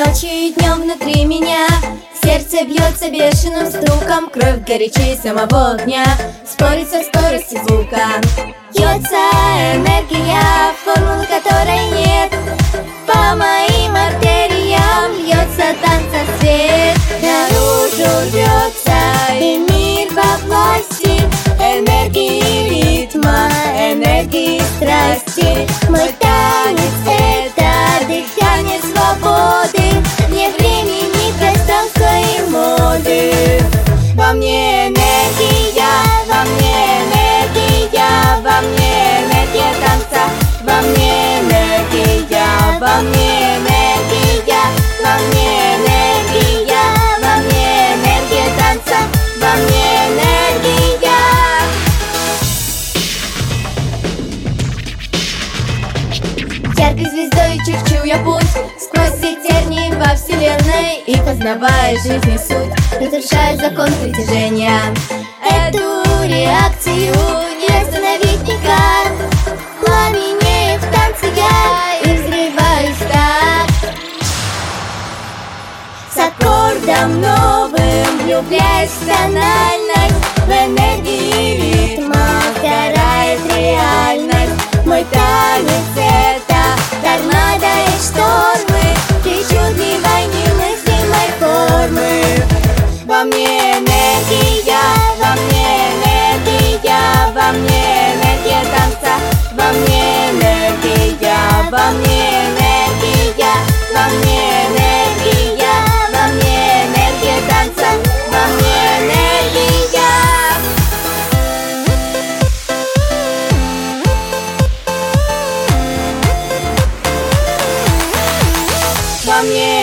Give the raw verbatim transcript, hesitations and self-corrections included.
Ночью и днем внутри меня сердце бьется бешеным стуком, кровь горячей самого огня спорит со скоростью звука. Льется энергия, формулы которой нет. По моим артериям льется танца свет. Наружу рвется и мир во власти энергии ритма, энергии страсти. Мой танец — это дыхание свободы, вне времени, пространства и моды. Во мне энергия, во мне энергия, во мне энергия танца, во мне энергия, во мне энергия, во мне энергия, во мне энергия танца, во мне энергия. Яркой звездой черчу я путь сквозь все тернии во вселенной, и, познавая жизнь и суть, разрушая закон притяжения. Эту реакцию не остановить никак. Пламенею в танце я и взрываюсь так. С аккордом новым влюбляюсь в тональность, в энергии ритма сгорает реальность. Мой танец — это торнадо и штормы, причудливой немыслимой формы. Во мне энергия, во мне энергия, во мне энергия танца, во мне энергия, во мне энергия, во мне энергия, во мне энергия танца, во мне энергия. Во мне